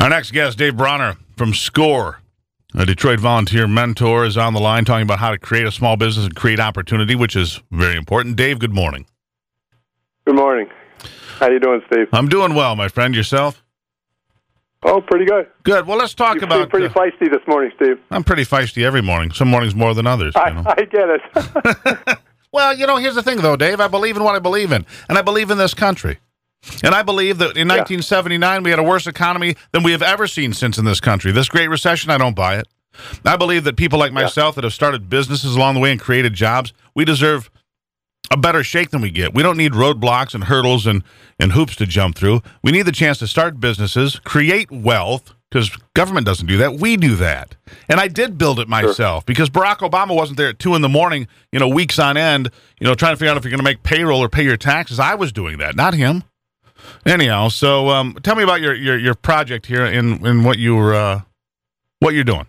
Our next guest, Dave Bronner from SCORE, a Detroit volunteer mentor, is on the line talking about how to create a small business and create opportunity, which is very important. Dave, good morning. Good morning. How you doing, Steve? I'm doing well, my friend. Yourself? Oh, pretty good. Good. Well, let's talk about... You're pretty feisty this morning, Steve. I'm pretty feisty every morning. Some mornings more than others. I get it. Well, here's the thing, though, Dave. I believe in what I believe in, and I believe in this country. And I believe that in 1979, we had a worse economy than we have ever seen since in this country. This Great Recession, I don't buy it. I believe that people like myself that have started businesses along the way and created jobs, we deserve a better shake than we get. We don't need roadblocks and hurdles and hoops to jump through. We need the chance to start businesses, create wealth, because government doesn't do that. We do that. And I did build it myself because Barack Obama wasn't there at 2 a.m, weeks on end, trying to figure out if you're going to make payroll or pay your taxes. I was doing that, not him. Anyhow, so tell me about your project here and what you're doing.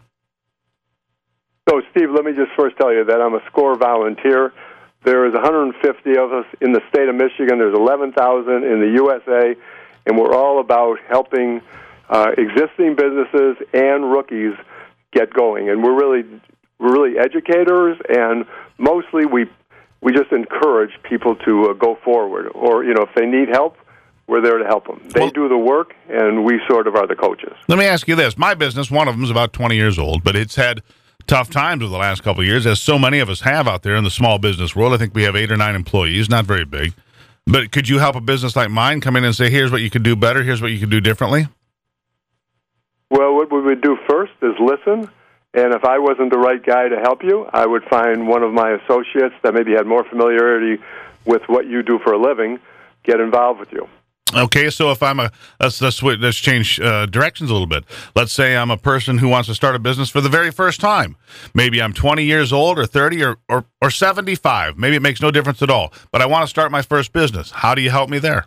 So, Steve, let me just first tell you that I'm a SCORE volunteer. There is 150 of us in the state of Michigan. There's 11,000 in the USA, and we're all about helping existing businesses and rookies get going. And we're really educators, and mostly we just encourage people to go forward. Or if they need help, we're there to help them. They do the work, and we sort of are the coaches. Let me ask you this. My business, one of them is about 20 years old, but it's had tough times over the last couple of years, as so many of us have out there in the small business world. I think we have 8 or 9 employees, not very big. But could you help a business like mine come in and say, here's what you could do better, here's what you could do differently? Well, what we would do first is listen. And if I wasn't the right guy to help you, I would find one of my associates that maybe had more familiarity with what you do for a living, get involved with you. Okay, so if I'm let's change directions a little bit. Let's say I'm a person who wants to start a business for the very first time. Maybe I'm 20 years old or 30 or 75. Maybe it makes no difference at all. But I want to start my first business. How do you help me there?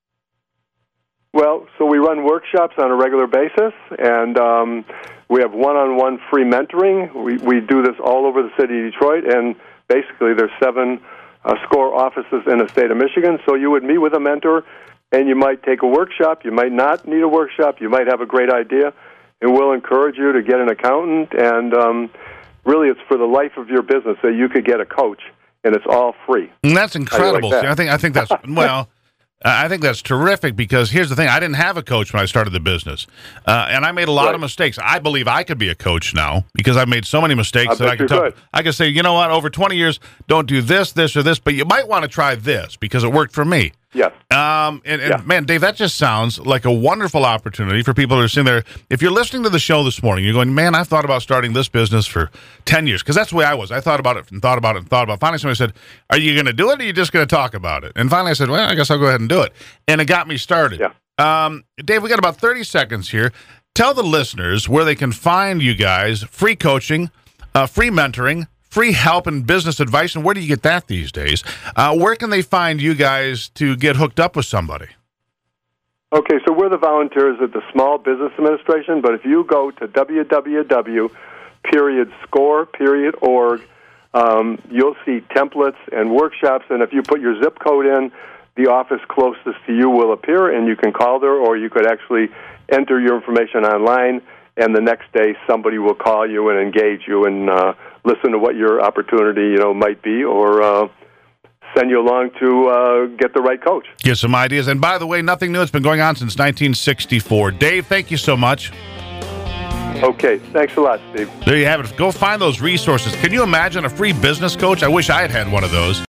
Well, so we run workshops on a regular basis, and we have one-on-one free mentoring. We do this all over the city of Detroit, and basically there's 7 SCORE offices in the state of Michigan. So you would meet with a mentor, and you might take a workshop. You might not need a workshop. You might have a great idea, and we'll encourage you to get an accountant. And really, it's for the life of your business that you could get a coach, and it's all free. And that's incredible. Like that? I think that's well. I think that's terrific because here's the thing. I didn't have a coach when I started the business, and I made a lot of mistakes. I believe I could be a coach now because I've made so many mistakes that I could say, you know what, over 20 years, don't do this, this, or this, but you might want to try this because it worked for me. Yes. Man, Dave, that just sounds like a wonderful opportunity for people who are sitting there. If you're listening to the show this morning, you're going, man, I've thought about starting this business for 10 years, because that's the way I was. I thought about it and thought about it and thought about it. Finally, somebody said, are you going to do it or are you just going to talk about it? And finally I said, well, I guess I'll go ahead and do it. And it got me started. Yeah. Dave, we got about 30 seconds here. Tell the listeners where they can find you guys, free coaching, free mentoring, free help and business advice, and where do you get that these days? Where can they find you guys to get hooked up with somebody? Okay, so we're the volunteers at the Small Business Administration, but if you go to www.score.org, you'll see templates and workshops, and if you put your zip code in, the office closest to you will appear, and you can call there, or you could actually enter your information online, and the next day somebody will call you and engage you and listen to what your opportunity might be, or send you along to get the right coach. Get some ideas. And by the way, nothing new. It's been going on since 1964. Dave, thank you so much. Okay, thanks a lot, Steve. There you have it. Go find those resources. Can you imagine a free business coach? I wish I had one of those.